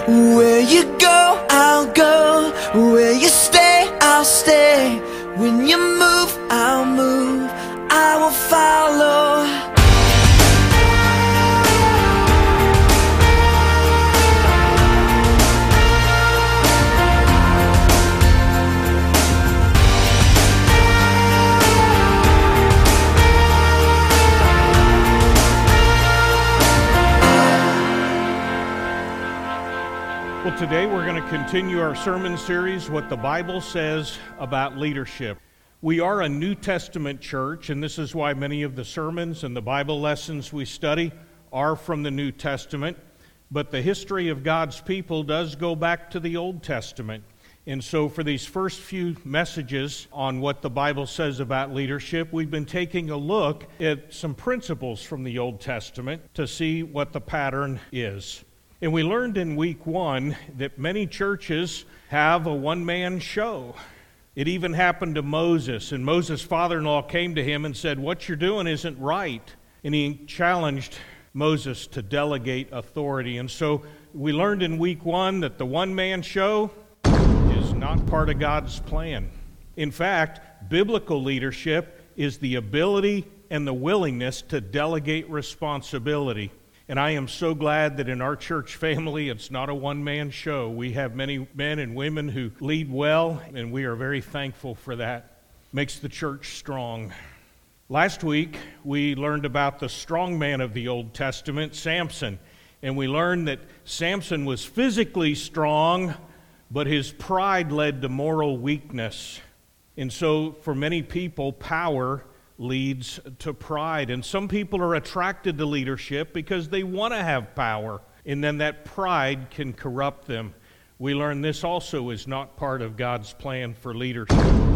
Where you go, I'll go. Where you stay, I'll stay. When you move, I'll move. I will follow. Well, today we're going to continue our sermon series, What the Bible Says About Leadership. We are a New Testament church, and this is why many of the sermons and the Bible lessons we study are from the New Testament. But the history of God's people does go back to the Old Testament. And so for these first few messages on what the Bible says about leadership, we've been taking a look at some principles from the Old Testament to see what the pattern is. And we learned in week 1 that many churches have a one-man show. It even happened to Moses, and Moses' father-in-law came to him and said, "What you're doing isn't right." And he challenged Moses to delegate authority. And so we learned in week 1 that the one-man show is not part of God's plan. In fact, biblical leadership is the ability and the willingness to delegate responsibility. And I am so glad that in our church family, it's not a one-man show. We have many men and women who lead well, and we are very thankful for that. Makes the church strong. Last week, we learned about the strong man of the Old Testament, Samson. And we learned that Samson was physically strong, but his pride led to moral weakness. And so for many people, power leads to pride. And some people are attracted to leadership because they want to have power, and then that pride can corrupt them. We learn this also is not part of God's plan for leadership.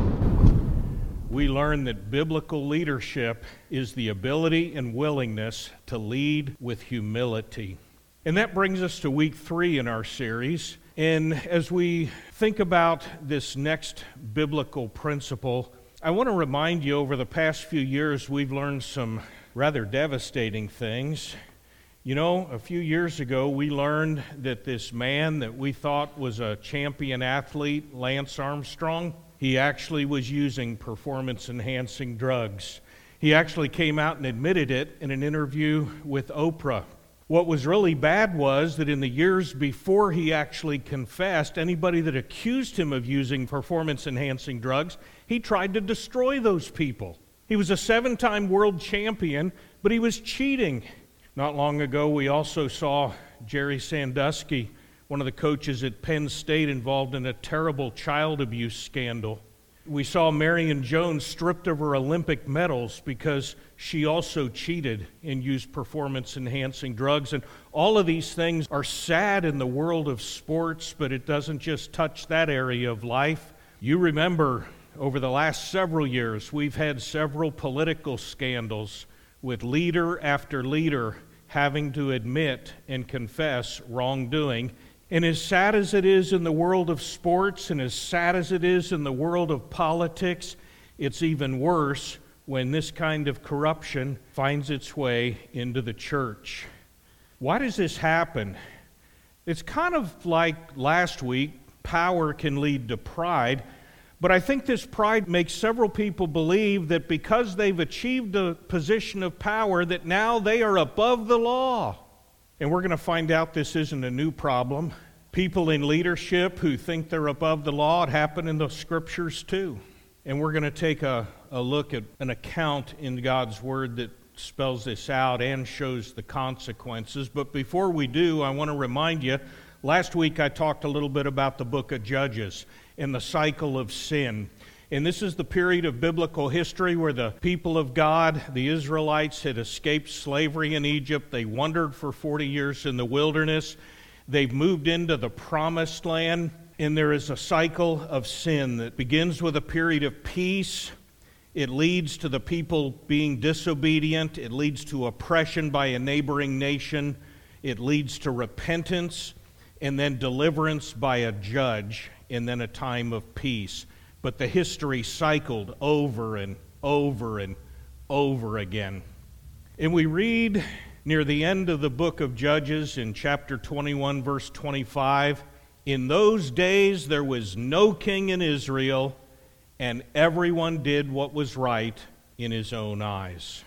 We learn that biblical leadership is the ability and willingness to lead with humility. And that brings us to week 3 in our series. And as we think about this next biblical principle, I want to remind you, over the past few years, we've learned some rather devastating things. You know, a few years ago, we learned that this man that we thought was a champion athlete, Lance Armstrong, he actually was using performance-enhancing drugs. He actually came out and admitted it in an interview with Oprah. What was really bad was that in the years before he actually confessed, anybody that accused him of using performance-enhancing drugs, he tried to destroy those people. He was a 7-time world champion, but he was cheating. Not long ago, we also saw Jerry Sandusky, one of the coaches at Penn State, involved in a terrible child abuse scandal. We saw Marion Jones stripped of her Olympic medals because she also cheated and used performance-enhancing drugs. And all of these things are sad in the world of sports, but it doesn't just touch that area of life. You remember, over the last several years, we've had several political scandals with leader after leader having to admit and confess wrongdoing. And as sad as it is in the world of sports, and as sad as it is in the world of politics, it's even worse when this kind of corruption finds its way into the church. Why does this happen? It's kind of like last week, power can lead to pride, but I think this pride makes several people believe that because they've achieved a position of power, that now they are above the law. And we're going to find out this isn't a new problem. People in leadership who think they're above the law, it happened in the scriptures too. And we're going to take a look at an account in God's Word that spells this out and shows the consequences. But before we do, I want to remind you, last week I talked a little bit about the book of Judges and the cycle of sin. And this is the period of biblical history where the people of God, the Israelites, had escaped slavery in Egypt. They wandered for 40 years in the wilderness. They've moved into the promised land, and there is a cycle of sin that begins with a period of peace. It leads to the people being disobedient. It leads to oppression by a neighboring nation. It leads to repentance, and then deliverance by a judge, and then a time of peace. But the history cycled over and over and over again. And we read Near the end of the book of Judges, in chapter 21, verse 25, in those days there was no king in Israel, and everyone did what was right in his own eyes.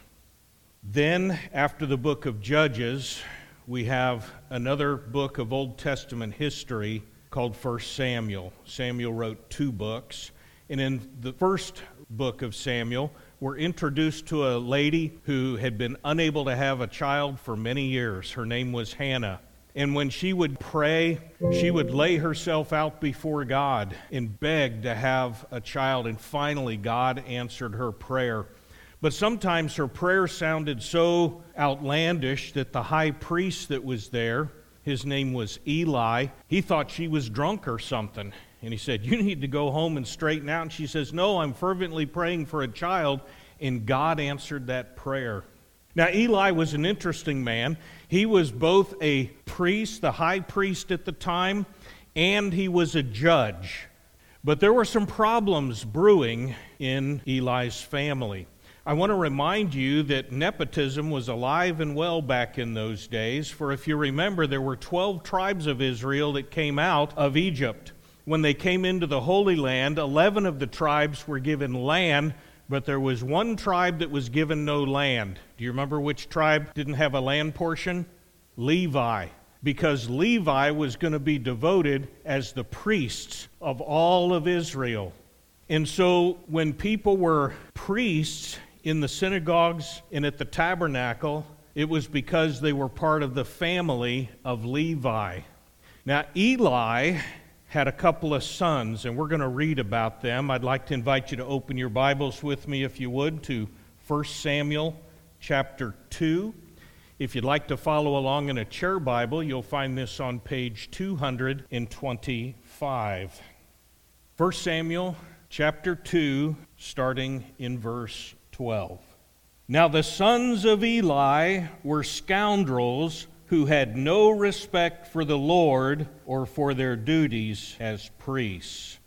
Then, after the book of Judges, we have another book of Old Testament history called 1 Samuel. Samuel wrote 2 books, and in the first book of Samuel, we're introduced to a lady who had been unable to have a child for many years. Her name was Hannah. And when she would pray, she would lay herself out before God and beg to have a child. And finally, God answered her prayer. But sometimes her prayer sounded so outlandish that the high priest that was there, his name was Eli, he thought she was drunk or something. And he said, "You need to go home and straighten out." And she says, "No, I'm fervently praying for a child." And God answered that prayer. Now, Eli was an interesting man. He was both a priest, the high priest at the time, and he was a judge. But there were some problems brewing in Eli's family. I want to remind you that nepotism was alive and well back in those days, for if you remember, there were 12 tribes of Israel that came out of Egypt. When they came into the Holy Land, 11 of the tribes were given land, but there was one tribe that was given no land. Do you remember which tribe didn't have a land portion? Levi. Because Levi was going to be devoted as the priests of all of Israel. And so when people were priests in the synagogues and at the tabernacle, it was because they were part of the family of Levi. Now, Eli had a couple of sons, and we're going to read about them. I'd like to invite you to open your Bibles with me, if you would, to 1 Samuel chapter 2. If you'd like to follow along in a chair Bible, you'll find this on page 225. 1 Samuel chapter 2, starting in verse 12. Now the sons of Eli were scoundrels who had no respect for the Lord or for their duties as priests.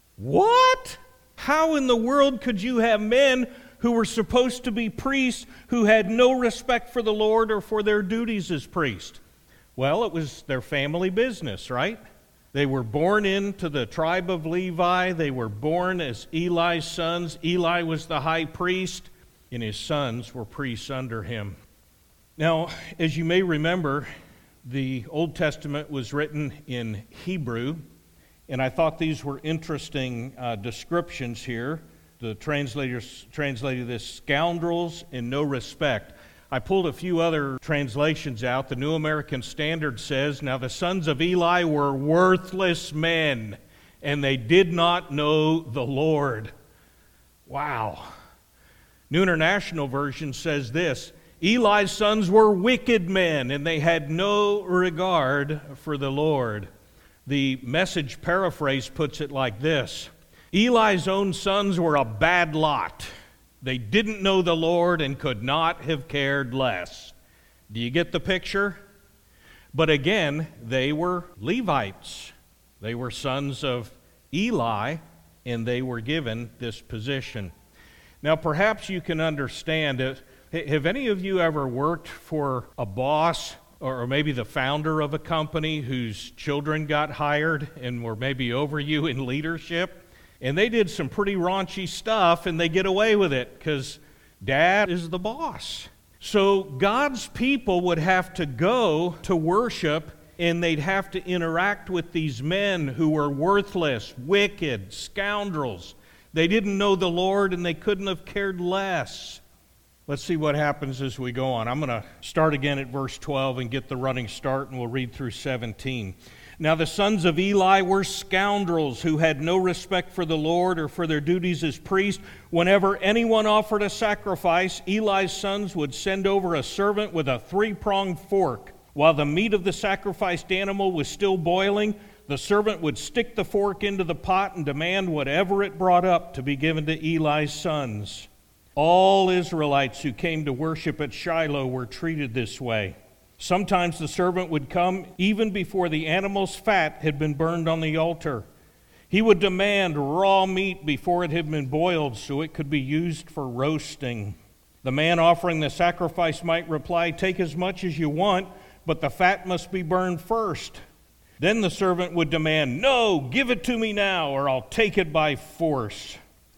What? How in the world could you have men who were supposed to be priests who had no respect for the Lord or for their duties as priests? Well, it was their family business, right? They were born into the tribe of Levi. They were born as Eli's sons. Eli was the high priest, and his sons were priests under him. Now, as you may remember, the Old Testament was written in Hebrew, and I thought these were interesting descriptions here. The translators translated this scoundrels and no respect. I pulled a few other translations out. The New American Standard says, "Now the sons of Eli were worthless men, and they did not know the Lord." Wow. New International Version says this, "Eli's sons were wicked men, and they had no regard for the Lord." The Message paraphrase puts it like this, "Eli's own sons were a bad lot. They didn't know the Lord and could not have cared less." Do you get the picture? But again, they were Levites. They were sons of Eli, and they were given this position. Now, perhaps you can understand it. Have any of you ever worked for a boss or maybe the founder of a company whose children got hired and were maybe over you in leadership? And they did some pretty raunchy stuff, and they get away with it because dad is the boss. So God's people would have to go to worship, and they'd have to interact with these men who were worthless, wicked, scoundrels. They didn't know the Lord, and they couldn't have cared less. Let's see what happens as we go on. I'm going to start again at verse 12 and get the running start, and we'll read through 17. Now the sons of Eli were scoundrels who had no respect for the Lord or for their duties as priests. Whenever anyone offered a sacrifice, Eli's sons would send over a servant with a 3-pronged fork. While the meat of the sacrificed animal was still boiling, the servant would stick the fork into the pot and demand whatever it brought up to be given to Eli's sons. All Israelites who came to worship at Shiloh were treated this way. Sometimes the servant would come even before the animal's fat had been burned on the altar. He would demand raw meat before it had been boiled so it could be used for roasting. The man offering the sacrifice might reply, "Take as much as you want, but the fat must be burned first." Then the servant would demand, "No, give it to me now, or I'll take it by force."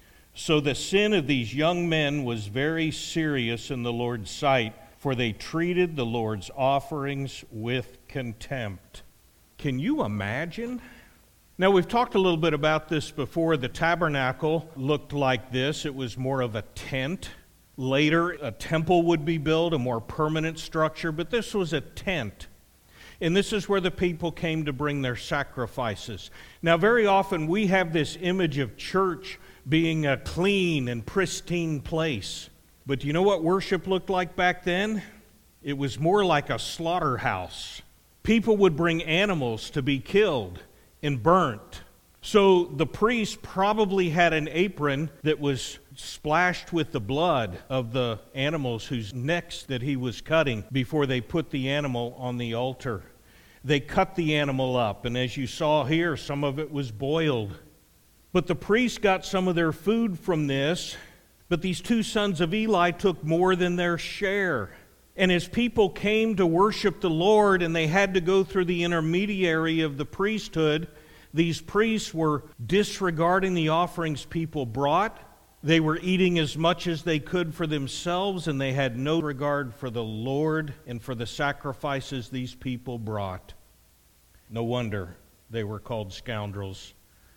So the sin of these young men was very serious in the Lord's sight, for they treated the Lord's offerings with contempt. Can you imagine? Now, we've talked a little bit about this before. The tabernacle looked like this. It was more of a tent. Later, a temple would be built, a more permanent structure, but this was a tent. And this is where the people came to bring their sacrifices. Now, very often we have this image of church being a clean and pristine place. But do you know what worship looked like back then? It was more like a slaughterhouse. People would bring animals to be killed and burnt. So the priest probably had an apron that was splashed with the blood of the animals whose necks that he was cutting before they put the animal on the altar. They cut the animal up, and as you saw here, some of it was boiled. But the priest got some of their food from this, but these two sons of Eli took more than their share. And as people came to worship the Lord and they had to go through the intermediary of the priesthood, these priests were disregarding the offerings people brought. They were eating as much as they could for themselves, and they had no regard for the Lord and for the sacrifices these people brought. No wonder they were called scoundrels.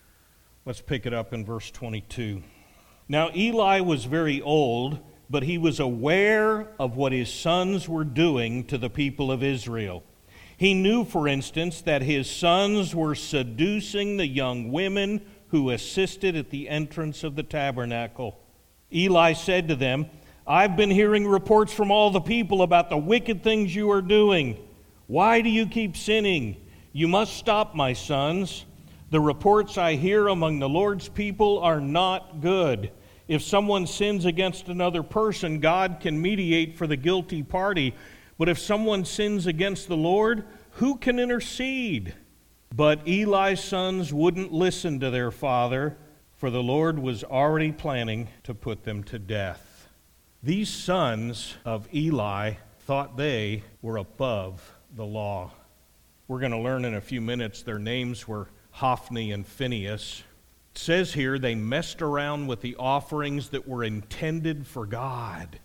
Let's pick it up in verse 22. Now Eli was very old, but he was aware of what his sons were doing to the people of Israel. He knew, for instance, that his sons were seducing the young women who assisted at the entrance of the tabernacle. Eli said to them, "I've been hearing reports from all the people about the wicked things you are doing. Why do you keep sinning? You must stop, my sons. The reports I hear among the Lord's people are not good. If someone sins against another person, God can mediate for the guilty party. But if someone sins against the Lord, who can intercede?" But Eli's sons wouldn't listen to their father, for the Lord was already planning to put them to death. These sons of Eli thought they were above the law. We're going to learn in a few minutes their names were Hophni and Phinehas. It says here they messed around with the offerings that were intended for God.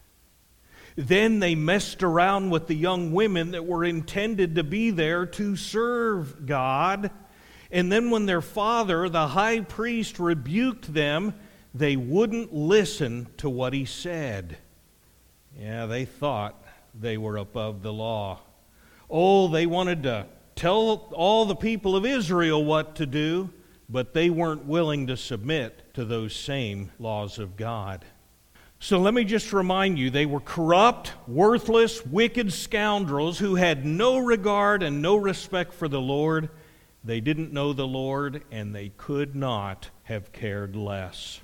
Then they messed around with the young women that were intended to be there to serve God. And then when their father, the high priest, rebuked them, they wouldn't listen to what he said. Yeah, they thought they were above the law. Oh, they wanted to tell all the people of Israel what to do, but they weren't willing to submit to those same laws of God. So let me just remind you, they were corrupt, worthless, wicked scoundrels who had no regard and no respect for the Lord. They didn't know the Lord, and they could not have cared less.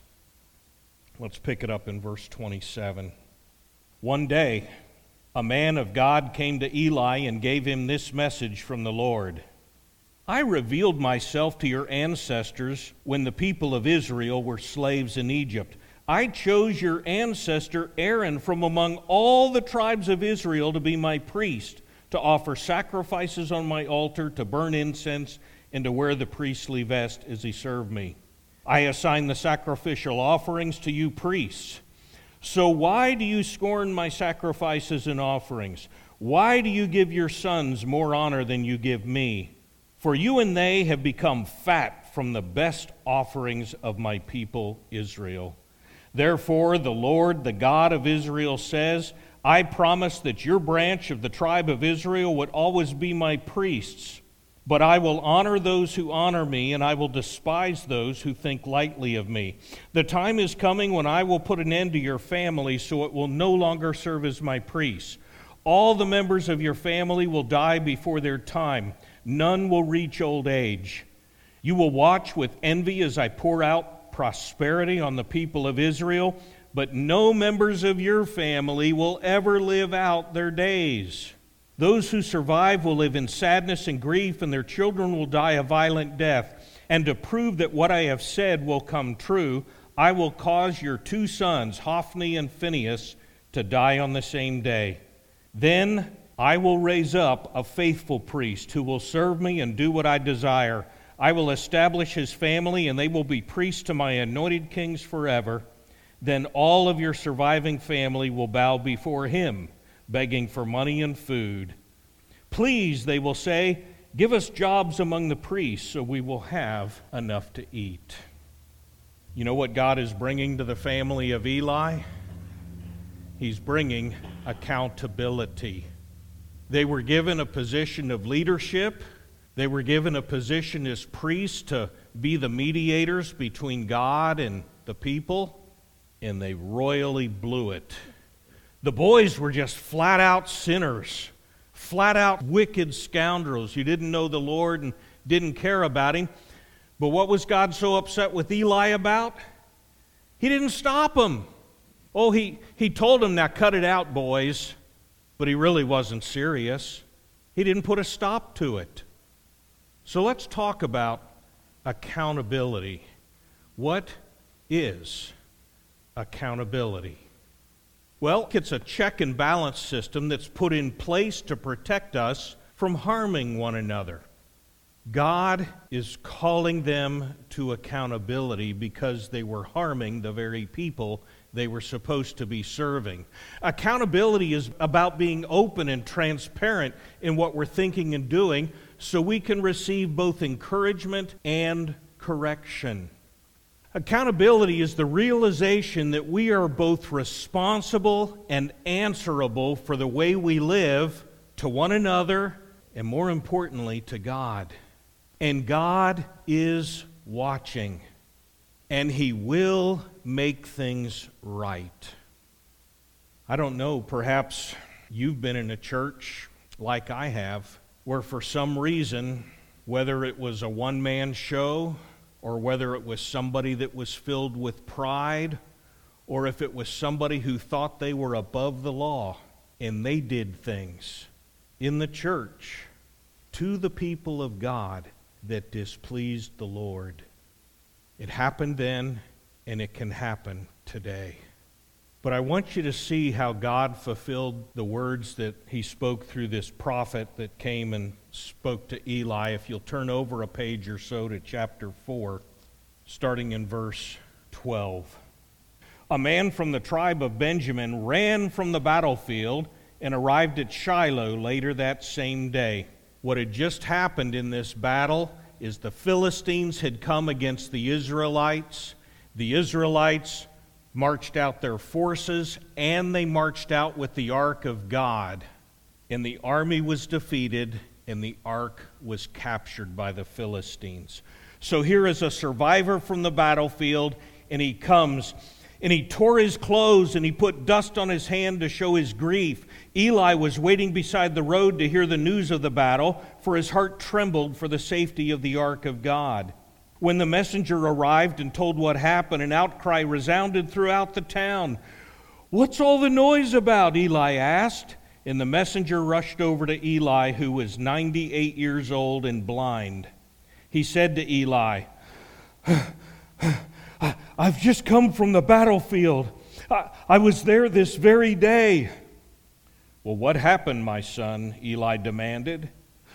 Let's pick it up in verse 27. One day, a man of God came to Eli and gave him this message from the Lord. "I revealed myself to your ancestors when the people of Israel were slaves in Egypt. I chose your ancestor Aaron from among all the tribes of Israel to be my priest, to offer sacrifices on my altar, to burn incense, and to wear the priestly vest as he served me. I assigned the sacrificial offerings to you priests. So why do you scorn my sacrifices and offerings? Why do you give your sons more honor than you give me? For you and they have become fat from the best offerings of my people Israel. Therefore, the Lord, the God of Israel, says, I promised that your branch of the tribe of Israel would always be my priests. But I will honor those who honor me, and I will despise those who think lightly of me. The time is coming when I will put an end to your family, so it will no longer serve as my priests. All the members of your family will die before their time. None will reach old age. You will watch with envy as I pour out prosperity on the people of Israel, but no members of your family will ever live out their days. Those who survive will live in sadness and grief, and their children will die a violent death. And to prove that what I have said will come true, I will cause your two sons, Hophni and Phinehas, to die on the same day. Then I will raise up a faithful priest who will serve me and do what I desire. I will establish his family, and they will be priests to my anointed kings forever. Then all of your surviving family will bow before him, begging for money and food. Please, they will say, give us jobs among the priests so we will have enough to eat. You know what God is bringing to the family of Eli? He's bringing accountability. They were given a position of leadership. They were given a position as priests to be the mediators between God and the people, and they royally blew it. The boys were just flat out sinners, flat out wicked scoundrels who didn't know the Lord and didn't care about him. But what was God so upset with Eli about? He didn't stop them. Oh, he told them, now cut it out, boys. But he really wasn't serious. He didn't put a stop to it. So let's talk about accountability. What is accountability? Well, it's a check and balance system that's put in place to protect us from harming one another. God is calling them to accountability because they were harming the very people they were supposed to be serving. Accountability is about being open and transparent in what we're thinking and doing so we can receive both encouragement and correction. Accountability is the realization that we are both responsible and answerable for the way we live to one another and, more importantly, to God. And God is watching, and He will make things right. I don't know, perhaps you've been in a church like I have, where for some reason, whether it was a one-man show, or whether it was somebody that was filled with pride, or if it was somebody who thought they were above the law, and they did things in the church to the people of God that displeased the Lord. It happened then, and it can happen today. But I want you to see how God fulfilled the words that He spoke through this prophet that came and spoke to Eli. If you'll turn over a page or so to chapter 4, starting in verse 12. A man from the tribe of Benjamin ran from the battlefield and arrived at Shiloh later that same day. What had just happened in this battle is the Philistines had come against the Israelites. The Israelites marched out their forces, and they marched out with the ark of God. And the army was defeated, and the ark was captured by the Philistines. So here is a survivor from the battlefield, and he comes, and he tore his clothes, and he put dust on his hand to show his grief. Eli was waiting beside the road to hear the news of the battle, for his heart trembled for the safety of the ark of God. When the messenger arrived and told what happened, an outcry resounded throughout the town. "What's all the noise about?" Eli asked. And the messenger rushed over to Eli, who was 98 years old and blind. He said to Eli, "I've just come from the battlefield. I was there this very day." "Well, what happened, my son?" Eli demanded.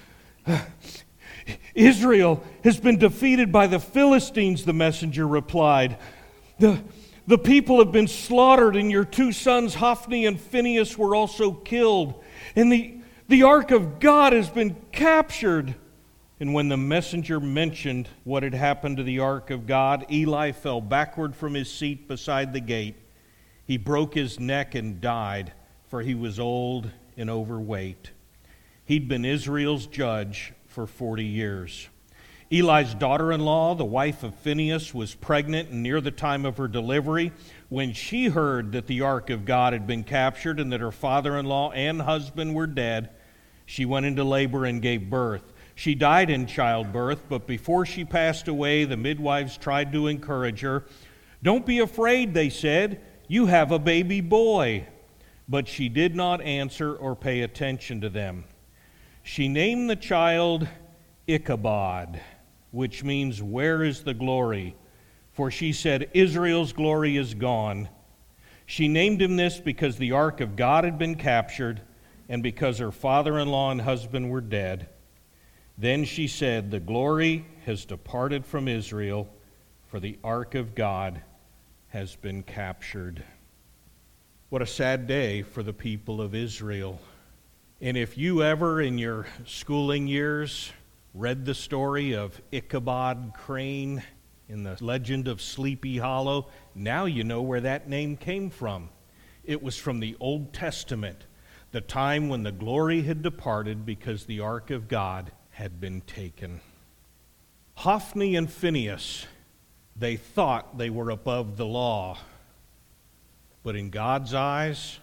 "Israel has been defeated by the Philistines," the messenger replied. The people have been slaughtered, and your two sons, Hophni and Phinehas, were also killed. And the ark of God has been captured." And when the messenger mentioned what had happened to the ark of God, Eli fell backward from his seat beside the gate. He broke his neck and died, for he was old and overweight. He'd been Israel's judge for 40 years. Eli's daughter-in-law, the wife of Phinehas, was pregnant and near the time of her delivery. When she heard that the ark of God had been captured and that her father-in-law and husband were dead, she went into labor and gave birth. She died in childbirth, but before she passed away, the midwives tried to encourage her. "Don't be afraid," they said. "You have a baby boy." But she did not answer or pay attention to them. She named the child Ichabod, which means, "Where is the glory?" For she said, "Israel's glory is gone. She named him this because the ark of God had been captured and because her father-in-law and husband were dead. Then she said, "The glory has departed from Israel, for the ark of God has been captured." What a sad day for the people of Israel. And if you ever in your schooling years read the story of Ichabod Crane in the legend of Sleepy Hollow, now you know where that name came from. It was from the Old Testament, the time when the glory had departed because the ark of God had been taken. Hophni and Phinehas, they thought they were above the law, but in God's eyes,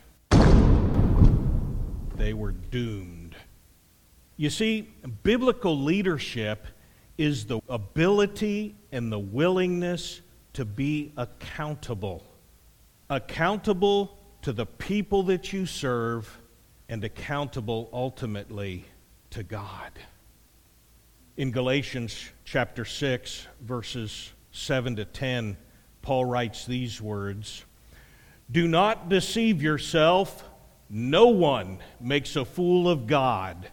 they were doomed. You see, biblical leadership is the ability and the willingness to be accountable. Accountable to the people that you serve and accountable ultimately to God. In Galatians chapter 6, verses 7 to 10, Paul writes these words, "Do not deceive yourself. No one makes a fool of God.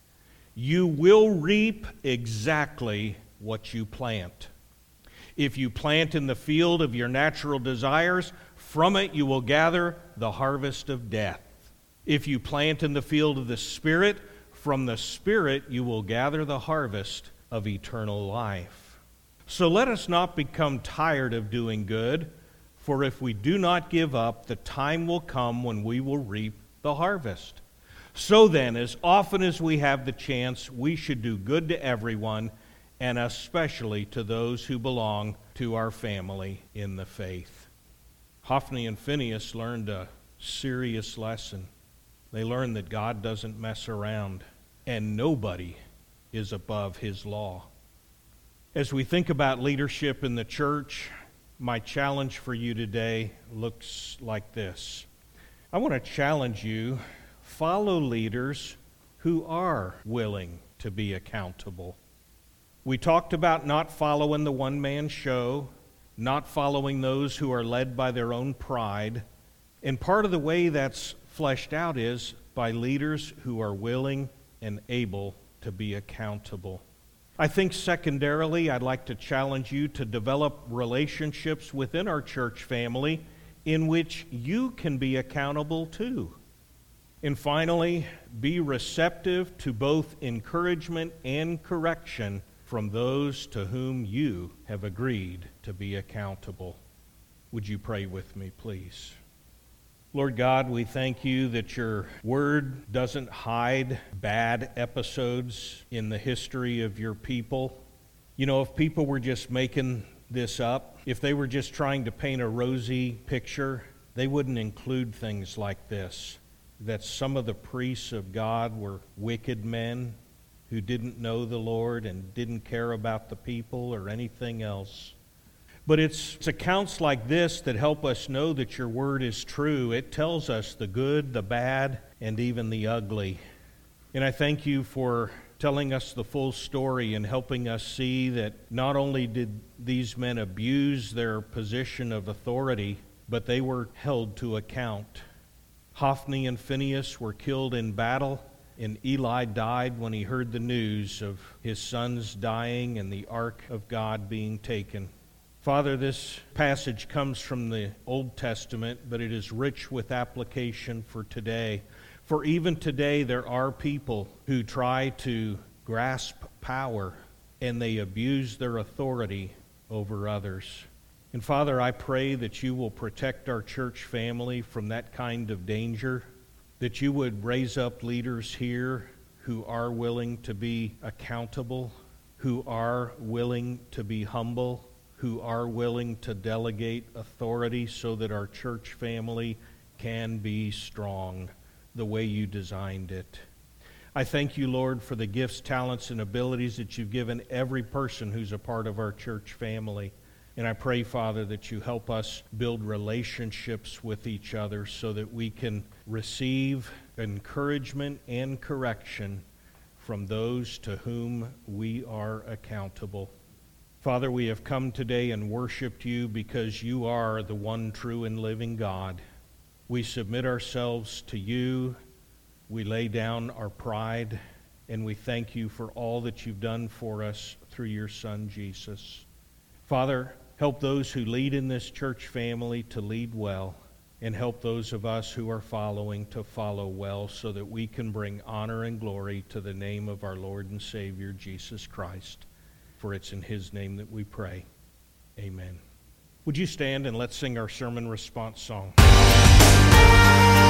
You will reap exactly what you plant. If you plant in the field of your natural desires, from it you will gather the harvest of death. If you plant in the field of the Spirit, from the Spirit you will gather the harvest of eternal life. So let us not become tired of doing good, for if we do not give up, the time will come when we will reap the harvest. So then, as often as we have the chance, we should do good to everyone, and especially to those who belong to our family in the faith." Hophni and Phinehas learned a serious lesson. They learned that God doesn't mess around, and nobody is above his law. As we think about leadership in the church, my challenge for you today looks like this. I want to challenge you, follow leaders who are willing to be accountable. We talked about not following the one-man show, not following those who are led by their own pride. And part of the way that's fleshed out is by leaders who are willing and able to be accountable. I think secondarily, I'd like to challenge you to develop relationships within our church family in which you can be accountable too. And finally, be receptive to both encouragement and correction from those to whom you have agreed to be accountable. Would you pray with me, please? Lord God, we thank you that your word doesn't hide bad episodes in the history of your people. You know, if people were just making this up, if they were just trying to paint a rosy picture, they wouldn't include things like this, that some of the priests of God were wicked men who didn't know the Lord and didn't care about the people or anything else. But it's accounts like this that help us know that your word is true. It tells us the good, the bad, and even the ugly. And I thank you for telling us the full story and helping us see that not only did these men abuse their position of authority, but they were held to account. Hophni and Phinehas were killed in battle, and Eli died when he heard the news of his sons dying and the ark of God being taken. Father, this passage comes from the Old Testament, but it is rich with application for today. For even today, there are people who try to grasp power, and they abuse their authority over others. And Father, I pray that you will protect our church family from that kind of danger, that you would raise up leaders here who are willing to be accountable, who are willing to be humble, who are willing to delegate authority so that our church family can be strong the way you designed it. I thank you, Lord, for the gifts, talents, and abilities that you've given every person who's a part of our church family. And I pray, Father, that you help us build relationships with each other so that we can receive encouragement and correction from those to whom we are accountable. Father, we have come today and worshiped you because you are the one true and living God. We submit ourselves to you. We lay down our pride, and we thank you for all that you've done for us through your Son, Jesus. Father, help those who lead in this church family to lead well, and help those of us who are following to follow well, so that we can bring honor and glory to the name of our Lord and Savior, Jesus Christ. For it's in his name that we pray. Amen. Would you stand and let's sing our sermon response song?